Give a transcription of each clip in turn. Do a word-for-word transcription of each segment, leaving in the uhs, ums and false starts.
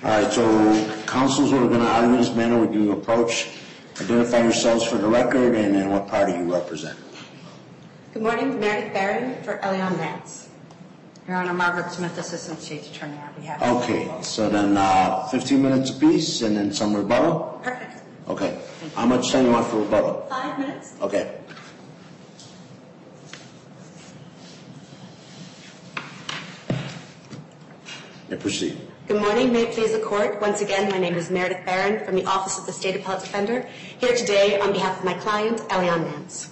All right, so counsels who are going to argue this matter with you approach, identify yourselves for the record, and then what party you represent. Good morning, Meredith Barron for Elian Nance. Your Honor, Margaret Smith, Assistant State's Attorney on behalf of... Okay, so then uh, fifteen minutes apiece and then some rebuttal? Perfect. Okay. How much time do you want for rebuttal? Five minutes. Okay. Yeah, proceed. Good morning. May it please the Court. Once again, my name is Meredith Barron from the Office of the State Appellate Defender, here today on behalf of my client, Elian Nance.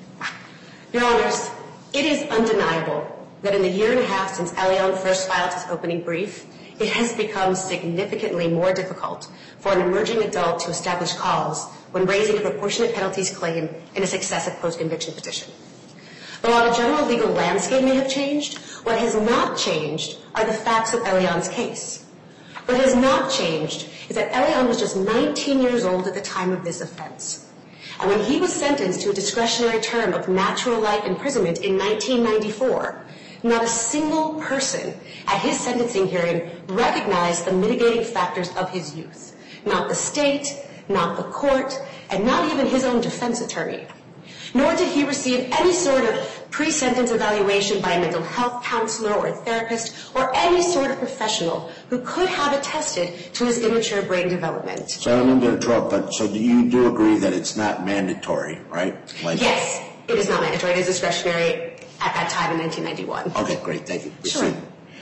Your Honors, it is undeniable that in the year and a half since Elian first filed his opening brief, it has become significantly more difficult for an emerging adult to establish cause when raising a proportionate penalties claim in a successive post-conviction petition. But while the general legal landscape may have changed, what has not changed are the facts of Elian's case. What has not changed is that Elian was just nineteen years old at the time of this offense. And when he was sentenced to a discretionary term of natural life imprisonment in nineteen ninety-four, not a single person at his sentencing hearing recognized the mitigating factors of his youth. Not the state, not the court, and not even his own defense attorney. Nor did he receive any sort of pre-sentence evaluation by a mental health counselor or a therapist or any sort of professional who could have attested to his immature brain development. So I don't mean to interrupt, but so do you do agree that it's not mandatory, right? Like, yes, it is not mandatory. It is discretionary at that time in nineteen ninety-one. Okay, great. Thank you. Sure.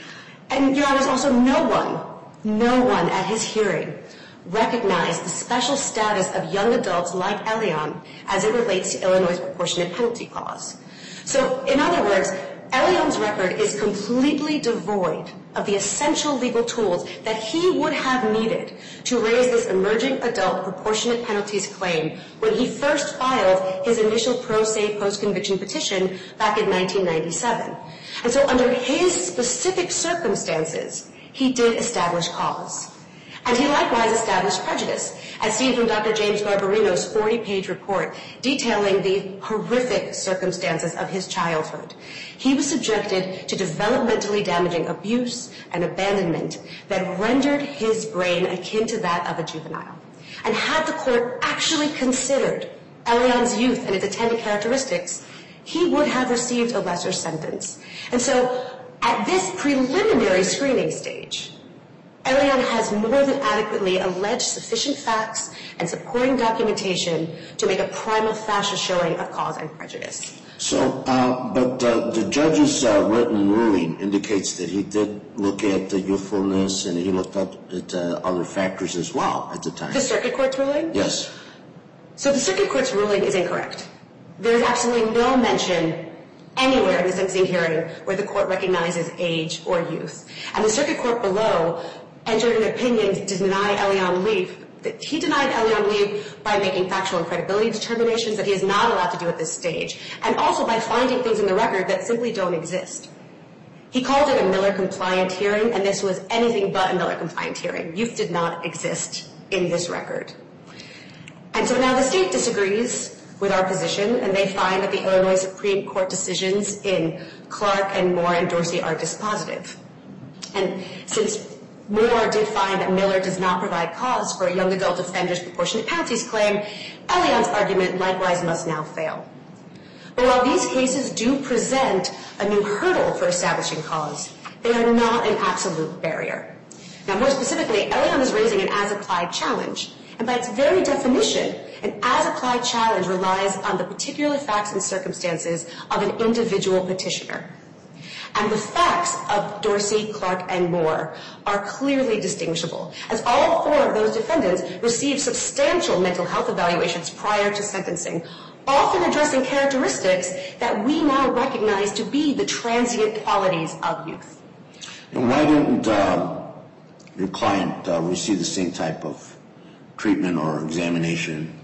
And, Your Honors, also no one, no one at his hearing recognized the special status of young adults like Elian as it relates to Illinois' proportionate penalty clause. So, in other words, Elian's record is completely devoid of the essential legal tools that he would have needed to raise this emerging adult proportionate penalties claim when he first filed his initial pro se post-conviction petition back in nineteen ninety-seven. And so under his specific circumstances, he did establish cause. And he likewise established prejudice, as seen from Doctor James Garbarino's forty-page report detailing the horrific circumstances of his childhood. He was subjected to developmentally damaging abuse and abandonment that rendered his brain akin to that of a juvenile. And had the court actually considered Elian's youth and its attendant characteristics, he would have received a lesser sentence. And so, at this preliminary screening stage, Elian has more than adequately alleged sufficient facts and supporting documentation to make a prima facie showing of cause and prejudice. So, uh, but uh, the judge's uh, written ruling indicates that he did look at the youthfulness and he looked at uh, other factors as well at the time. The circuit court's ruling? Yes. So the circuit court's ruling is incorrect. There is absolutely no mention anywhere in the sentencing hearing where the court recognizes age or youth. And the circuit court below entered an opinion to deny Elian leave. He denied Elian leave by making factual and credibility determinations that he is not allowed to do at this stage, and also by finding things in the record that simply don't exist. He called it a Miller-compliant hearing, and this was anything but a Miller-compliant hearing. Youth did not exist in this record. And so now the state disagrees with our position, and they find that the Illinois Supreme Court decisions in Clark and Moore and Dorsey are dispositive. And since Moore did find that Miller does not provide cause for a young adult offender's proportionate penalties claim, Elian's argument likewise must now fail. But while these cases do present a new hurdle for establishing cause, they are not an absolute barrier. Now, more specifically, Elian is raising an as-applied challenge, and by its very definition, an as-applied challenge relies on the particular facts and circumstances of an individual petitioner. And the facts of Dorsey, Clark, and Moore are clearly distinguishable, as all four of those defendants received substantial mental health evaluations prior to sentencing, often addressing characteristics that we now recognize to be the transient qualities of youth. And why didn't uh, your client uh, receive the same type of treatment or examination?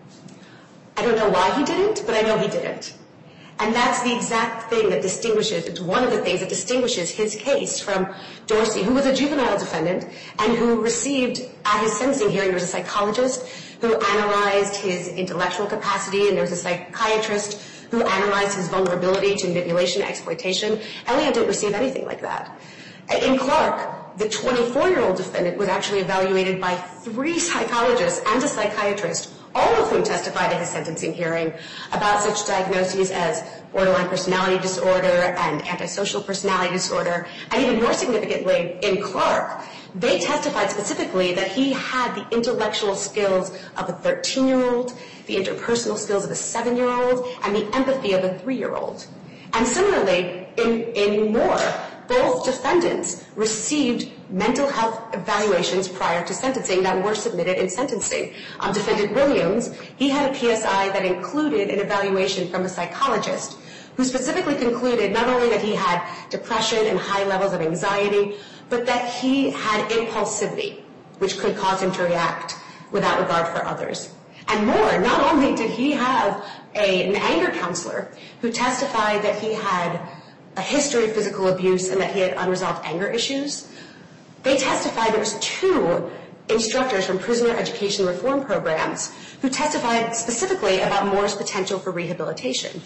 I don't know why he didn't, but I know he didn't. And that's the exact thing that distinguishes, it's one of the things that distinguishes his case from Dorsey, who was a juvenile defendant and who received, at his sentencing hearing, there was a psychologist who analyzed his intellectual capacity, and there was a psychiatrist who analyzed his vulnerability to manipulation and exploitation. Elian didn't receive anything like that. In Clark, the twenty-four-year-old defendant was actually evaluated by three psychologists and a psychiatrist, all of whom testified at his sentencing hearing about such diagnoses as borderline personality disorder and antisocial personality disorder. And even more significantly, in Clark, they testified specifically that he had the intellectual skills of a thirteen-year-old, the interpersonal skills of a seven-year-old, and the empathy of a three-year-old. And similarly, in, in Moore, both defendants received mental health evaluations prior to sentencing that were submitted in sentencing. Um, Defendant Williams, he had a P S I that included an evaluation from a psychologist who specifically concluded not only that he had depression and high levels of anxiety, but that he had impulsivity, which could cause him to react without regard for others. And more, not only did he have a, an anger counselor who testified that he had a history of physical abuse and that he had unresolved anger issues, they testified there was two instructors from prisoner education reform programs who testified specifically about Moore's potential for rehabilitation.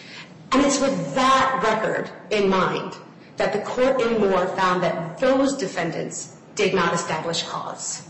And it's with that record in mind that the court in Moore found that those defendants did not establish cause.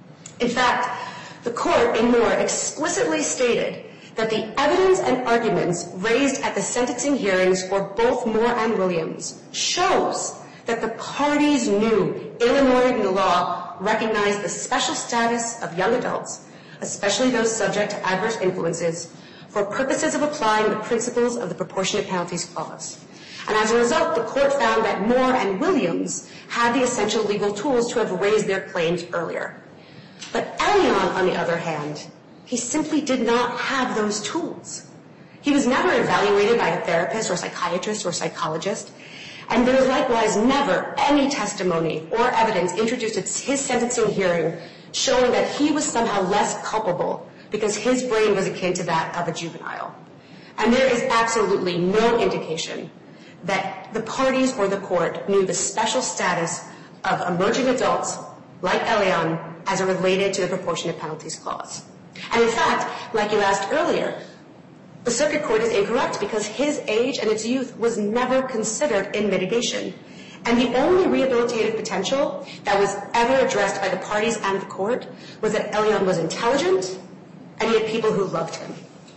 In fact, the court in Moore explicitly stated that the evidence and arguments raised at the sentencing hearings for both Moore and Williams shows that the parties knew Illinois law recognized the special status of young adults, especially those subject to adverse influences, for purposes of applying the principles of the Proportionate Penalties Clause. And as a result, the court found that Moore and Williams had the essential legal tools to have raised their claims earlier. But Elion, on the other hand, he simply did not have those tools. He was never evaluated by a therapist or psychiatrist or psychologist, and there was likewise never any testimony or evidence introduced at his sentencing hearing showing that he was somehow less culpable because his brain was akin to that of a juvenile. And there is absolutely no indication that the parties or the court knew the special status of emerging adults like Elion as it related to the Proportionate Penalties Clause. And in fact, like you asked earlier, the circuit court is incorrect because his age and its youth was never considered in mitigation. And the only rehabilitative potential that was ever addressed by the parties and the court was that Elion was intelligent and he had people who loved him.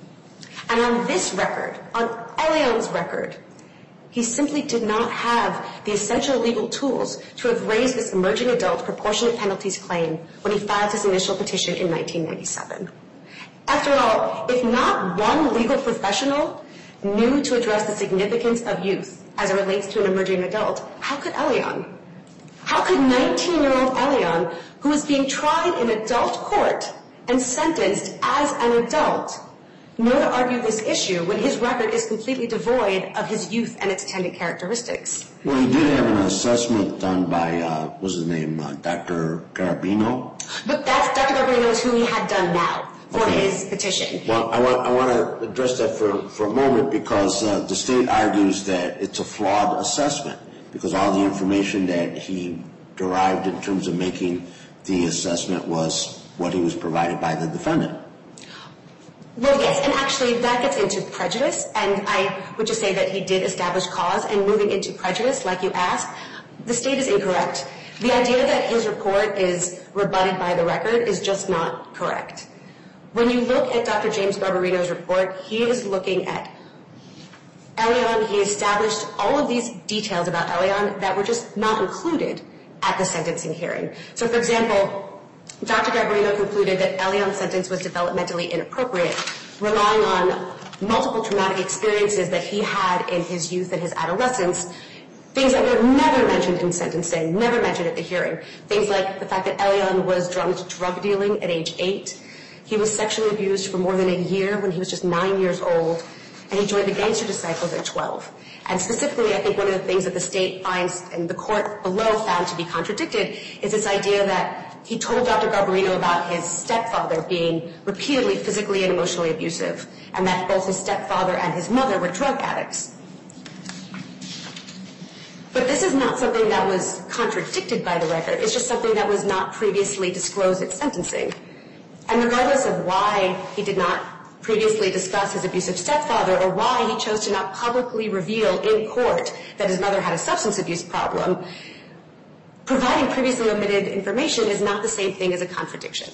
And on this record, on Elion's record, he simply did not have the essential legal tools to have raised this emerging adult proportionate penalties claim when he filed his initial petition in nineteen ninety-seven. After all, if not one legal professional knew to address the significance of youth as it relates to an emerging adult, how could Elion? How could nineteen-year-old Elion, who was being tried in adult court and sentenced as an adult, know to argue this issue when his record is completely devoid of his youth and its attendant characteristics? Well, he did have an assessment done by, uh, what was his name, uh, Doctor Garabino? But that's Doctor Garabino is who he had done now for Okay. his petition. Well, I want, I want to address that for, for a moment because uh, the state argues that it's a flawed assessment because all the information that he derived in terms of making the assessment was what he was provided by the defendant. Well, yes, and actually that gets into prejudice, and I would just say that he did establish cause, and moving into prejudice, like you asked, the state is incorrect. The idea that his report is rebutted by the record is just not correct. When you look at Doctor James Garbarino's report, he is looking at Elion. He established all of these details about Elion that were just not included at the sentencing hearing. So, for example, Doctor Garbarino concluded that Elion's sentence was developmentally inappropriate, relying on multiple traumatic experiences that he had in his youth and his adolescence, things that were never mentioned in sentencing, never mentioned at the hearing. Things like the fact that Elion was drawn to drug dealing at age eight. He was sexually abused for more than a year when he was just nine years old, and he joined the Gangster Disciples at twelve. And specifically, I think one of the things that the state finds and the court below found to be contradicted is this idea that he told Doctor Garbarino about his stepfather being repeatedly physically and emotionally abusive, and that both his stepfather and his mother were drug addicts. But this is not something that was contradicted by the record. It's just something that was not previously disclosed at sentencing. And regardless of why he did not previously discuss his abusive stepfather or why he chose to not publicly reveal in court that his mother had a substance abuse problem, providing previously omitted information is not the same thing as a contradiction.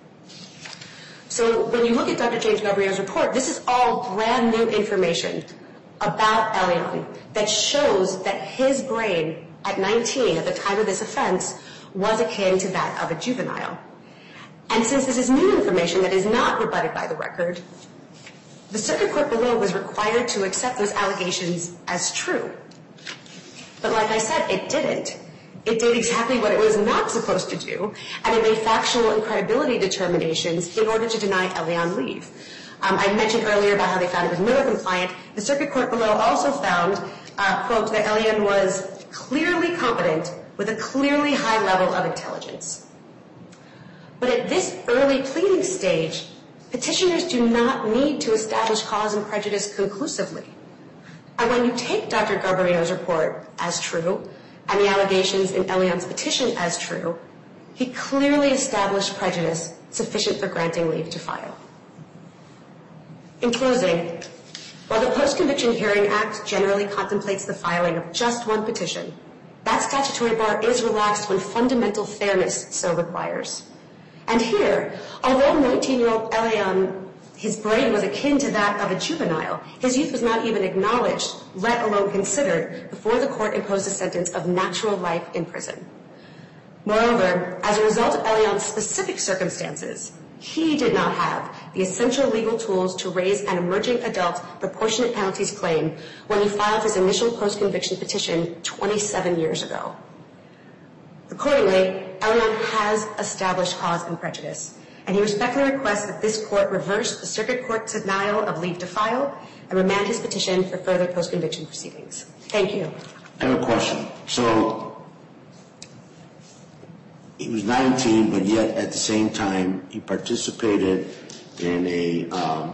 So when you look at Doctor James Gabriel's report, this is all brand new information about Elion that shows that his brain at nineteen, at the time of this offense, was akin to that of a juvenile. And since this is new information that is not rebutted by the record, the circuit court below was required to accept those allegations as true. But like I said, it didn't. It did exactly what it was not supposed to do, and it made factual and credibility determinations in order to deny Elion leave. Um, I mentioned earlier about how they found it was Miller compliant. The circuit court below also found, uh, quote, that Elion was clearly competent with a clearly high level of intelligence. But at this early pleading stage, petitioners do not need to establish cause and prejudice conclusively. And when you take Doctor Garbarino's report as true, and the allegations in Elion's petition as true, he clearly established prejudice sufficient for granting leave to file. In closing, while the Post-Conviction Hearing Act generally contemplates the filing of just one petition, that statutory bar is relaxed when fundamental fairness so requires. And here, although nineteen-year-old Elion, his brain was akin to that of a juvenile, his youth was not even acknowledged, let alone considered, before the court imposed a sentence of natural life in prison. Moreover, as a result of Elion's specific circumstances, he did not have the essential legal tools to raise an emerging adult proportionate penalties claim when he filed his initial post-conviction petition twenty-seven years ago. Accordingly, Elion has established cause and prejudice, and he respectfully requests that this court reverse the circuit court's denial of leave to file and remand his petition for further post-conviction proceedings. Thank you. I have a question. So, he was nineteen, but yet at the same time, he participated in a um,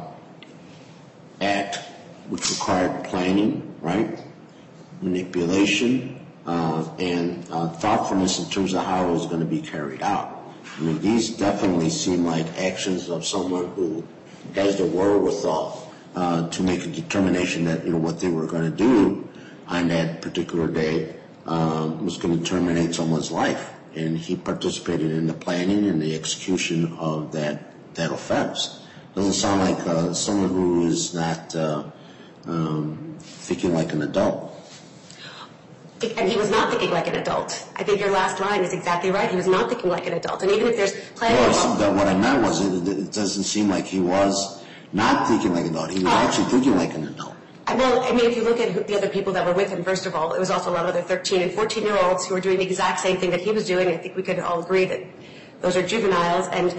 act which required planning, right? Manipulation, uh, and uh, thoughtfulness in terms of how it was going to be carried out. I mean, these definitely seem like actions of someone who has the wherewithal uh, to make a determination that, you know, what they were going to do on that particular day um, was going to terminate someone's life. And he participated in the planning and the execution of that, that offense. Doesn't sound like uh, someone who is not uh, um, thinking like an adult. And he was not thinking like an adult. I think your last line is exactly right. He was not thinking like an adult. And even if there's plenty well, of... Well, what I meant was it, it doesn't seem like he was not thinking like an adult. He was uh, actually thinking like an adult. Well, I mean, if you look at the other people that were with him, first of all, it was also a lot of other thirteen and fourteen-year-olds who were doing the exact same thing that he was doing. I think we could all agree that those are juveniles. And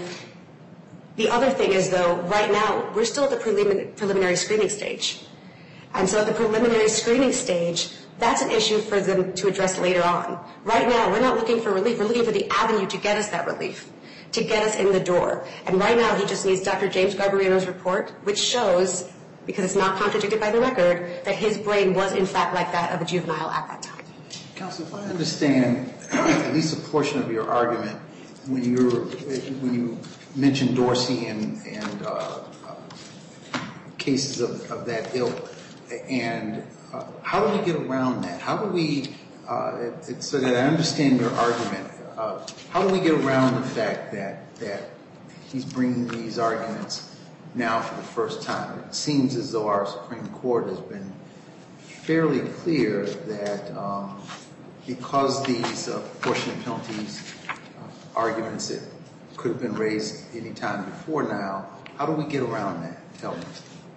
the other thing is, though, right now, we're still at the prelimin- preliminary screening stage. And so at the preliminary screening stage, that's an issue for them to address later on. Right now, we're not looking for relief. We're looking for the avenue to get us that relief, to get us in the door. And right now, he just needs Doctor James Garbarino's report, which shows, because it's not contradicted by the record, that his brain was, in fact, like that of a juvenile at that time. Counsel, if I understand at least a portion of your argument, when you when you mentioned Dorsey and, and uh, uh, cases of, of that ilk, and uh, how do we get around that? How do we, uh, it, so that I understand your argument, uh, how do we get around the fact that, that he's bringing these arguments now for the first time? It seems as though our Supreme Court has been fairly clear that um, because these uh, proportionate penalties uh, arguments that could have been raised any time before now, how do we get around that? Tell me.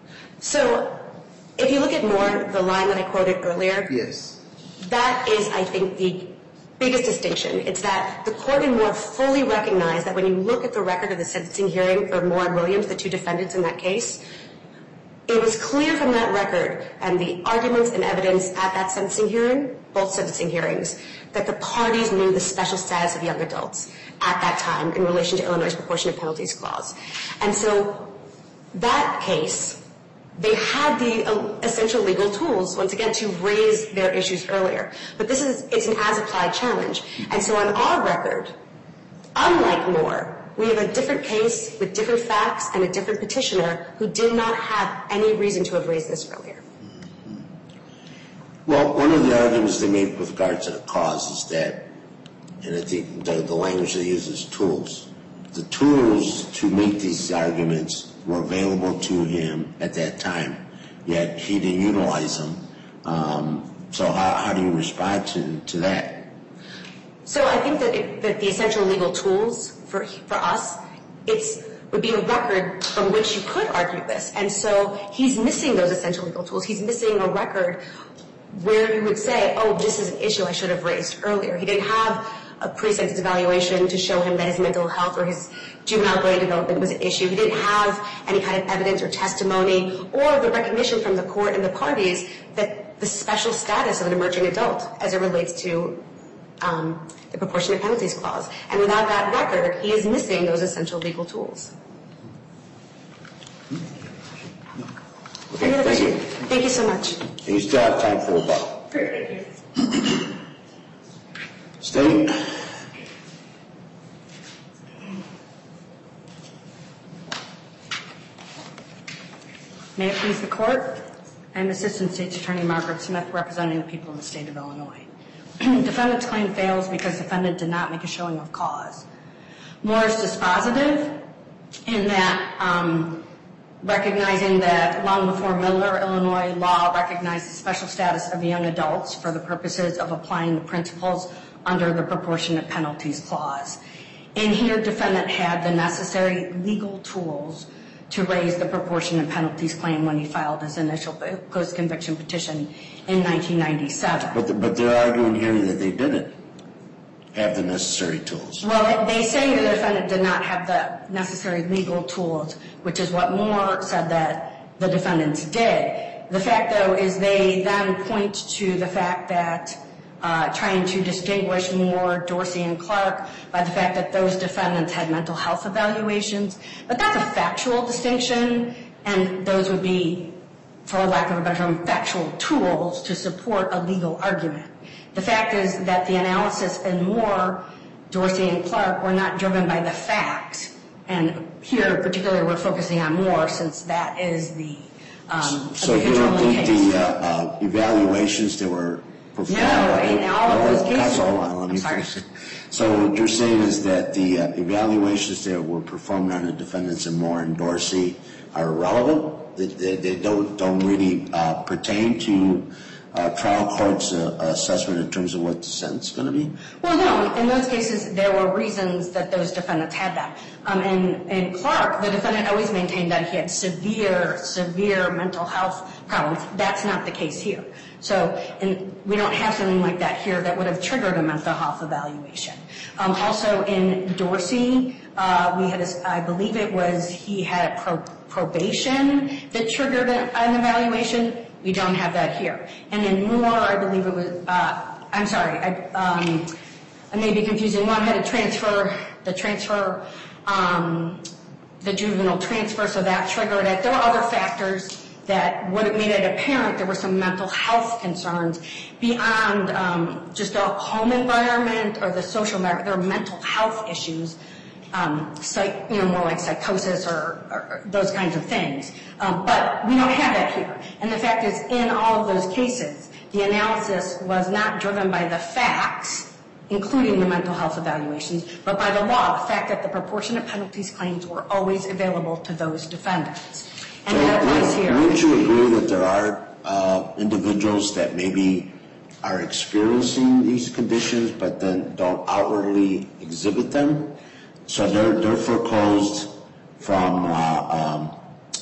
So if you look at more the line that I quoted earlier, yes, that is, I think, the biggest distinction. It's that the court in Moore fully recognized that when you look at the record of the sentencing hearing for Moore and Williams, the two defendants in that case, it was clear from that record and the arguments and evidence at that sentencing hearing, both sentencing hearings, that the parties knew the special status of young adults at that time in relation to Illinois' proportionate penalties clause. And so that case, they had the uh, essential legal tools, once again, to raise their issues earlier. But this is, it's an as-applied challenge. And so on our record, unlike Moore, we have a different case with different facts and a different petitioner who did not have any reason to have raised this earlier. Well, one of the arguments they made with regard to the cause is that and I think the, the language they use is tools. The tools to make these arguments were available to him at that time, yet he didn't utilize them. Um, so how, how do you respond to, to that? So I think that, it, that the essential legal tools for for us, it's would be a record from which you could argue this. And so he's missing those essential legal tools. He's missing a record where you would say, oh, this is an issue I should have raised earlier. He didn't have a pre-sentence evaluation to show him that his mental health or his juvenile brain development was an issue. He didn't have any kind of evidence or testimony or the recognition from the court and the parties that the special status of an emerging adult as it relates to um, the proportionate penalties clause. And without that record, he is missing those essential legal tools. Okay, Any other thank you. questions? Thank you so much. And you still have time for a rebuttal. Thank you. State. May it please the Court? I'm Assistant State's Attorney Margaret Smith, representing the people of the state of Illinois. Defendant's claim fails because defendant did not make a showing of cause. Moore is dispositive in that um, recognizing that long before Miller, Illinois law recognized the special status of young adults for the purposes of applying the principles under the proportionate penalties clause. And here, defendant had the necessary legal tools to raise the proportionate penalties claim when he filed his initial post-conviction petition in nineteen ninety-seven. But, the, but they're arguing here that they didn't have the necessary tools. Well, they say the defendant did not have the necessary legal tools, which is what Moore said that the defendants did. The fact, though, is they then point to the fact that uh, trying to distinguish Moore, Dorsey, and Clark by the fact that those defendants had mental health evaluations. But that's a factual distinction, and those would be, for lack of a better term, factual tools to support a legal argument. The fact is that the analysis in Moore, Dorsey, and Clark were not driven by the facts. And here, particularly, we're focusing on Moore since that is the um, So you don't think the uh, uh, evaluations that were performed? No, in all of those cases. Hold on, let me finish it. So what you're saying is that the uh, evaluations that were performed on the defendants in Moore and Dorsey are irrelevant? They, they, they don't, don't really uh, pertain to Uh, trial court's uh, assessment in terms of what the sentence is going to be? Well, no. In those cases, there were reasons that those defendants had that. Um, and in Clark, the defendant always maintained that he had severe, severe mental health problems. That's not the case here. So, and we don't have something like that here that would have triggered a mental health evaluation. Um, also, in Dorsey, uh, we had, a, I believe it was, he had a pro, probation that triggered an, an evaluation. We don't have that here. And in Moore, I believe it was, uh, I'm sorry, I, um, I may be confusing. One had a transfer, the transfer, um, the juvenile transfer, so that triggered it. There were other factors that would have made it apparent there were some mental health concerns beyond um, just a home environment or the social environment. There were mental health issues. Um, psych, you know, more like psychosis or, or, or those kinds of things. Um, but we don't have that here. And the fact is, in all of those cases, the analysis was not driven by the facts, including the mental health evaluations, but by the law, the fact that the proportionate penalties claims were always available to those defendants. And so that applies here. Wouldn't you agree that there are uh, individuals that maybe are experiencing these conditions but then don't outwardly exhibit them? So they're, they're foreclosed from, uh, um,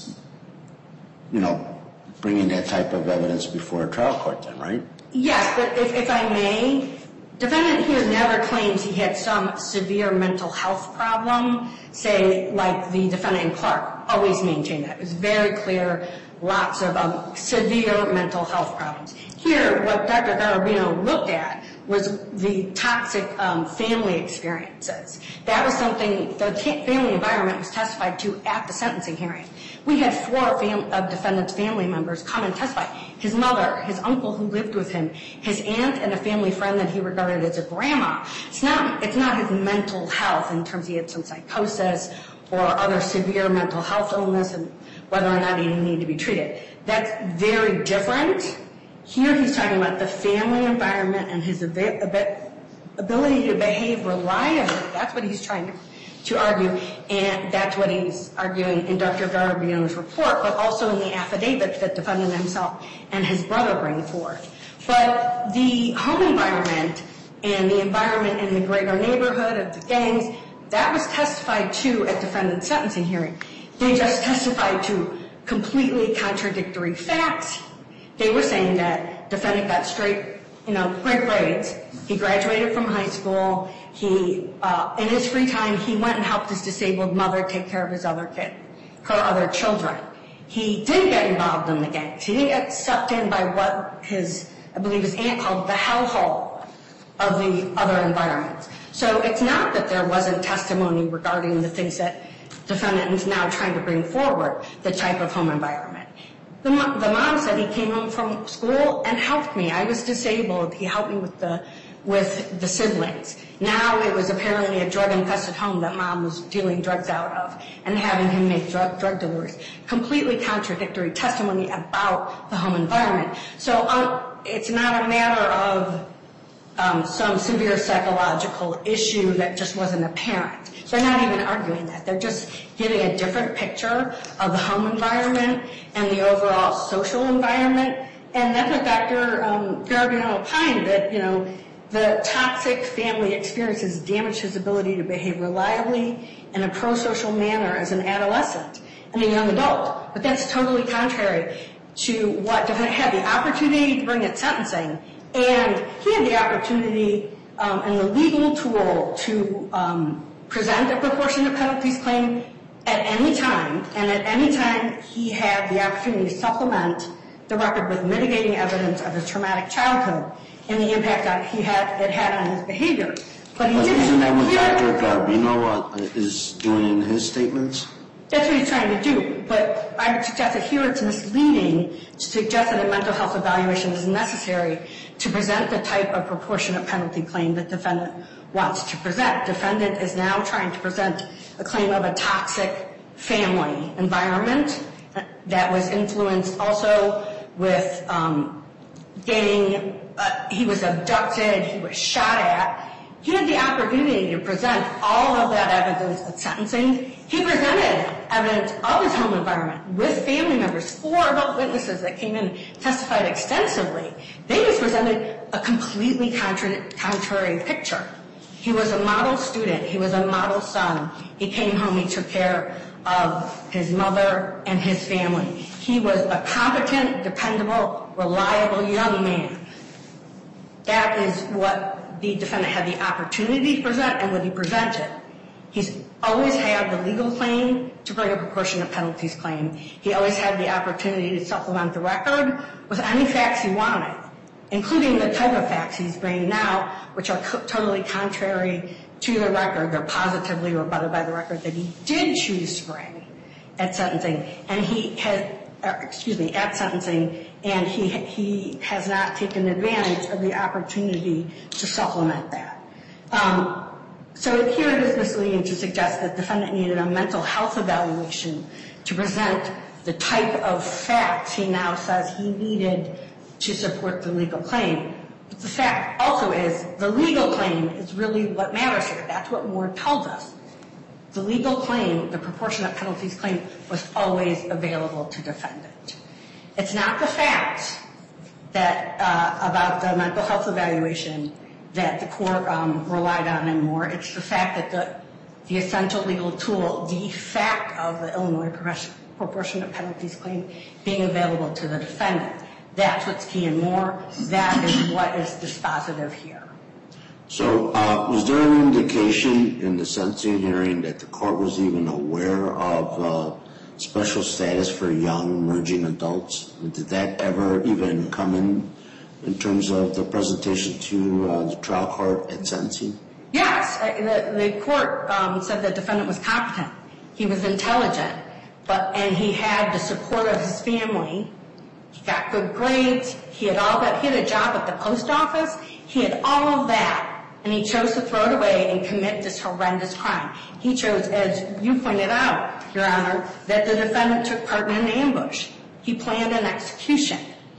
you know, bringing that type of evidence before a trial court then, right? Yes, but if, if I may, defendant here never claims he had some severe mental health problem, say like the defendant in Clark always maintained that. It was very clear, lots of um, severe mental health problems. Here, what Doctor Garabino looked at was the toxic um, family experiences. That was something, the family environment was testified to at the sentencing hearing. We had four fam- of defendant's family members come and testify. His mother, his uncle who lived with him, his aunt, and a family friend that he regarded as a grandma. It's not, it's not his mental health in terms he had some psychosis or other severe mental health illness and whether or not he needed to be treated. That's very different. Here he's talking about the family environment and his ability to behave reliably. That's what he's trying to, to argue, and that's what he's arguing in Doctor Garabino's report, but also in the affidavit that defendant himself and his brother bring forth. But the home environment and the environment in the greater neighborhood of the gangs, that was testified to at defendant's sentencing hearing. They just testified to completely contradictory facts. They were saying that defendant got straight, you know, great grades. He graduated from high school. He, uh, in his free time, he went and helped his disabled mother take care of his other kid, her other children. He didn't get involved in the gangs. He didn't get sucked in by what his, I believe his aunt called the hellhole of the other environments. So it's not that there wasn't testimony regarding the things that defendant is now trying to bring forward, the type of home environment. The, the mom said he came home from school and helped me. I was disabled. He helped me with the with the siblings. Now it was apparently a drug-infested home that mom was dealing drugs out of and having him make drug, drug deliveries. Completely contradictory testimony about the home environment. So um, it's not a matter of um, some severe psychological issue that just wasn't apparent. They're not even arguing that. They're just giving a different picture of the home environment and the overall social environment. And that's what Doctor Um, Garabino opined, that, you know, the toxic family experiences damaged his ability to behave reliably in a pro-social manner as an adolescent and a young adult. But that's totally contrary to what defendant had the opportunity to bring at sentencing, and he had the opportunity um, and the legal tool to um, present a proportionate penalties claim at any time, and at any time he had the opportunity to supplement the record with mitigating evidence of his traumatic childhood and the impact that he had it had on his behavior. But he didn't. Isn't that what Doctor Garabino uh, is doing in his statements? That's what he's trying to do. But I would suggest that here it's misleading to suggest that a mental health evaluation is necessary to present the type of proportionate penalty claim that defendant wants to present. Defendant is now trying to present a claim of a toxic family environment that was influenced also with um, gang. Uh, he was abducted. He was shot at. He had the opportunity to present all of that evidence at sentencing. He presented evidence of his home environment with family members. Four adult witnesses that came in testified extensively. They just presented a completely contra- contrary picture. He was a model student. He was a model son. He came home. He took care of his mother and his family. He was a competent, dependable, reliable young man. That is what the defendant had the opportunity to present and what he presented. He's always had the legal claim to bring a proportionate penalties claim. He always had the opportunity to supplement the record with any facts he wanted, including the type of facts he's bringing now, which are co- totally contrary to the record. They're positively rebutted by the record that he did choose to bring at sentencing. And he had, uh, excuse me, at sentencing, and he he has not taken advantage of the opportunity to supplement that. Um, so here it is misleading to suggest that the defendant needed a mental health evaluation to present the type of facts he now says he needed to support the legal claim. But the fact also is the legal claim is really what matters here. That's what Moore tells us. The legal claim, the proportionate penalties claim, was always available to defendant. It's not the facts that uh, about the mental health evaluation that the court um, relied on in Moore. It's the fact that the, the essential legal tool, the fact of the Illinois proportionate penalties claim being available to the defendant. That's what's key in Moore. That is what is dispositive here. So uh, was there an indication in the sentencing hearing that the court was even aware of uh, special status for young emerging adults? Did that ever even come in in terms of the presentation to uh, the trial court at sentencing? Yes. The, the court um, said the defendant was competent. He was intelligent, but and he had the support of his family. He got good grades. He had all that. He had a job at the post office. He had all of that, and he chose to throw it away and commit this horrendous crime. He chose, as you pointed out, Your Honor, that the defendant took part in an ambush. He planned an execution.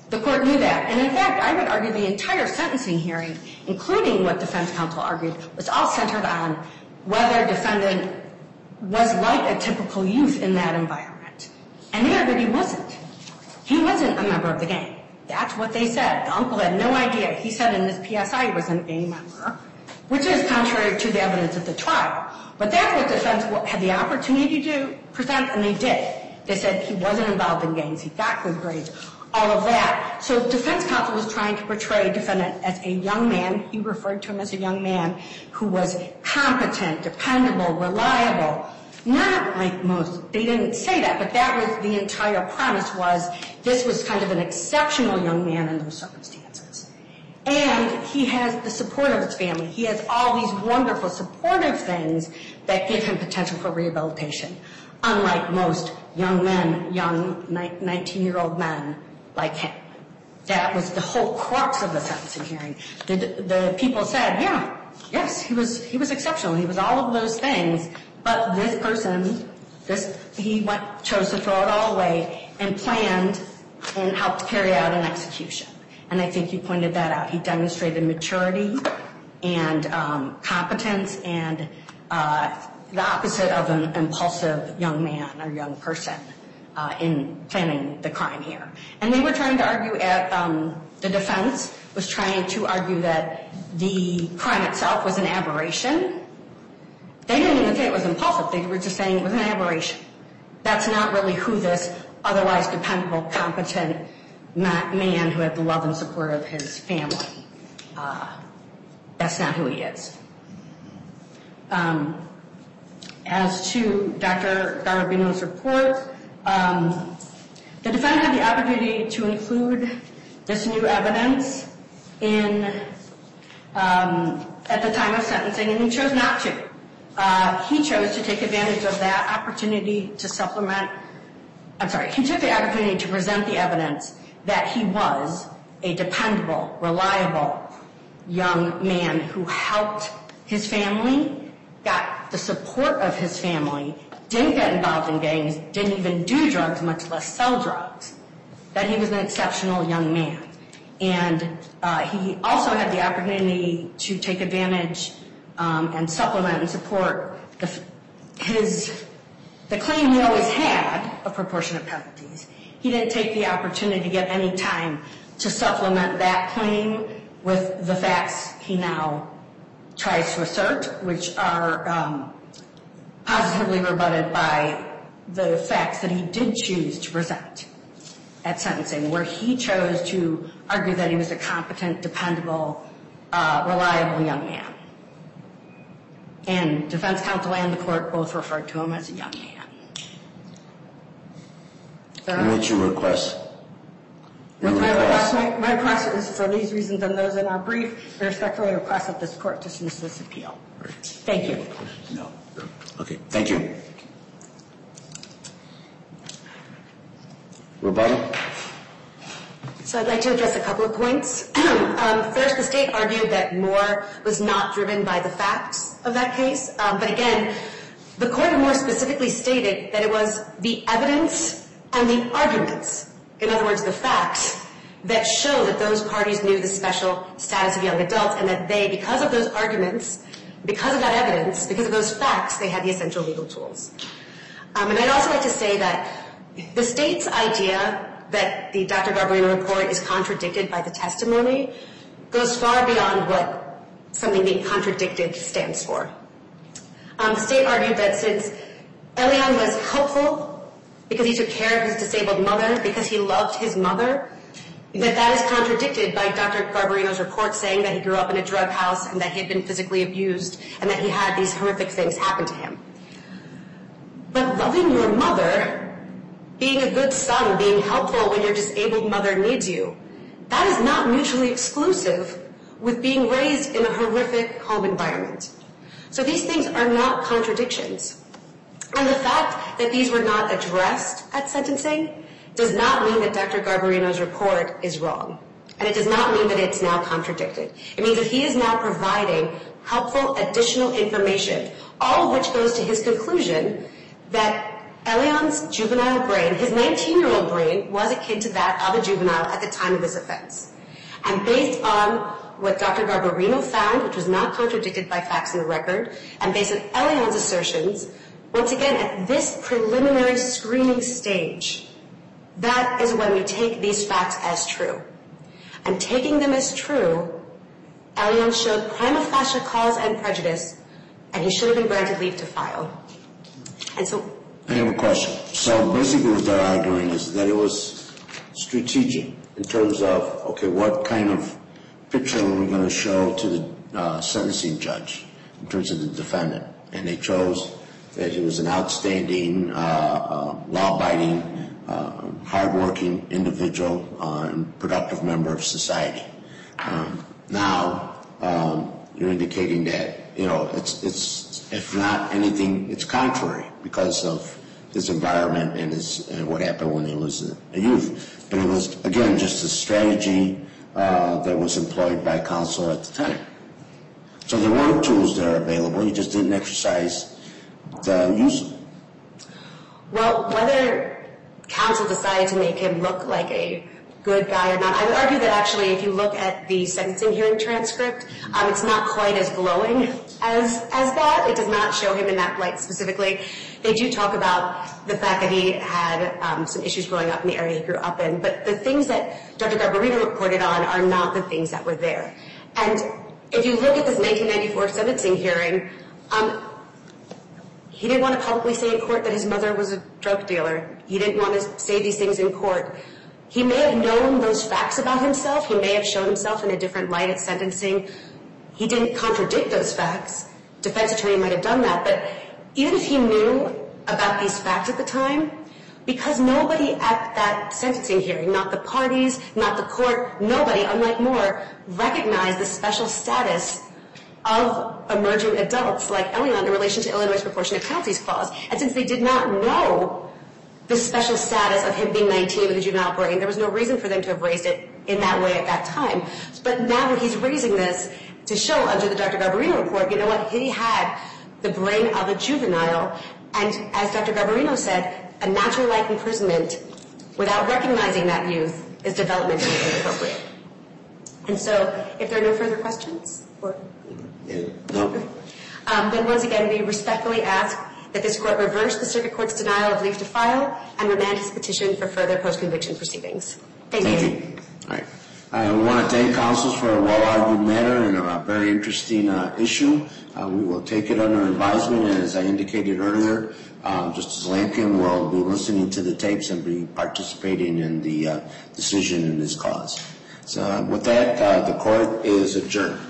The court knew that. And in fact, I would argue the entire sentencing hearing, including what defense counsel argued, was all centered on whether defendant was like a typical youth in that environment. And they argued he wasn't. He wasn't a member of the gang. That's what they said. The uncle had no idea. He said in his P S I he wasn't a gang member, which is contrary to the evidence at the trial. But that's what defense had the opportunity to present, and they did. They said he wasn't involved in gangs. He got good grades. All of that. So defense counsel was trying to portray defendant as a young man. He referred to him as a young man who was competent, dependable, reliable. Not like most. They didn't say that, but that was the entire premise, was this was kind of an exceptional young man in those circumstances. And he has the support of his family. He has all these wonderful supportive things that give him potential for rehabilitation, unlike most young men, young nineteen-year-old men like him. That was the whole crux of the sentencing hearing. The, the people said, yeah, yes, he was he was exceptional. He was all of those things. But this person, this he went chose to throw it all away and planned and helped carry out an execution. And I think you pointed that out. He demonstrated maturity and um, competence and uh, the opposite of an impulsive young man or young person uh, in planning the crime here. And they were trying to argue at um, the defense was trying to argue that the crime itself was an aberration. They didn't even say it was impulsive. They were just saying it was an aberration. That's not really who this otherwise dependable, competent man who had the love and support of his family. Uh, that's not who he is. Um, as to Doctor Garabino's report, um, the defendant had the opportunity to include this new evidence in um, at the time of sentencing, and he chose not to. Uh, he chose to take advantage of that opportunity to supplement, I'm sorry, he took the opportunity to present the evidence that he was a dependable, reliable young man who helped his family, got the support of his family, didn't get involved in gangs, didn't even do drugs, much less sell drugs, that he was an exceptional young man. And uh, he also had the opportunity to take advantage Um, and supplement and support the, his, the claim he always had of proportionate penalties. He didn't take the opportunity to get any time to supplement that claim with the facts he now tries to assert, which are um, positively rebutted by the facts that he did choose to present at sentencing, where he chose to argue that he was a competent, dependable, uh, reliable young man. And defense counsel and the court both referred to him as a young man. And what's your request? Your my, request my, my request is for these reasons and those in our brief. I respectfully request that this court dismiss this appeal. Right. Thank you. No. Okay. Thank you. Rebuttal? So I'd like to address a couple of points. um, first, the state argued that Moore was not driven by the facts of that case. Um, but again, the court more specifically stated that it was the evidence and the arguments, in other words, the facts, that show that those parties knew the special status of young adults and that they, because of those arguments, because of that evidence, because of those facts, they had the essential legal tools. Um, and I'd also like to say that the state's idea that the Doctor Garbarino report is contradicted by the testimony goes far beyond what something being contradicted stands for. Um, the state argued that since Elian was helpful because he took care of his disabled mother, because he loved his mother, that that is contradicted by Doctor Garbarino's report saying that he grew up in a drug house and that he had been physically abused and that he had these horrific things happen to him. But loving your mother, being a good son, being helpful when your disabled mother needs you, that is not mutually exclusive with being raised in a horrific home environment. So these things are not contradictions. And the fact that these were not addressed at sentencing does not mean that Doctor Garbarino's report is wrong. And it does not mean that it's now contradicted. It means that he is now providing helpful additional information, all of which goes to his conclusion that Elian's juvenile brain, his nineteen-year-old brain, was akin to that of a juvenile at the time of this offense. And based on what Doctor Garbarino found, which was not contradicted by facts in the record, and based on Elian's assertions, once again, at this preliminary screening stage, that is when we take these facts as true. And taking them as true, Elian showed prima facie cause and prejudice, and he should have been granted leave to file. And so... I have a question. So basically what they're arguing is that it was strategic in terms of, okay, what kind of picture are we going to show to the uh, sentencing judge in terms of the defendant? And they chose that he was an outstanding, uh, uh, law-abiding, uh, hardworking individual uh, and productive member of society. Um, now, um, you're indicating that, you know, it's, it's if not anything, it's contrary because of his environment and, his, and what happened when he was a youth. But it was, again, just a strategy uh, that was employed by counsel at the time. So there weren't tools that are available. You just didn't exercise the use of them. Well, whether counsel decided to make him look like a good guy or not, I would argue that actually if you look at the sentencing hearing transcript, um, it's not quite as glowing as, as that. It does not show him in that light specifically. They do talk about the fact that he had um, some issues growing up in the area he grew up in, but the things that Doctor Garbarino reported on are not the things that were there. And if you look at this nineteen ninety-four sentencing hearing, um, he didn't want to publicly say in court that his mother was a drug dealer. He didn't want to say these things in court. He may have known those facts about himself. He may have shown himself in a different light at sentencing. He didn't contradict those facts. Defense attorney might have done that, but even if he knew about these facts at the time, because nobody at that sentencing hearing, not the parties, not the court, nobody, unlike Moore, recognized the special status of emerging adults like Elian in relation to Illinois' Proportionate Penalties Clause. And since they did not know the special status of him being nineteen with a juvenile brain, there was no reason for them to have raised it in that way at that time. But now he's raising this to show under the Doctor Garbarino report, you know what, he had the brain of a juvenile, and as Doctor Garbarino said, a natural life imprisonment without recognizing that youth is developmentally inappropriate. And so, if there are no further questions, or Yeah, no. um, then once again we respectfully ask that this court reverse the circuit court's denial of leave to file and remand his petition for further post-conviction proceedings. Thank, Thank you. you. All right. I want to thank counsels for a well-argued matter and a very interesting uh, issue. Uh, we will take it under advisement, and as I indicated earlier, uh, Justice Lampkin will be listening to the tapes and be participating in the uh, decision in this cause. So uh, with that, uh, the court is adjourned.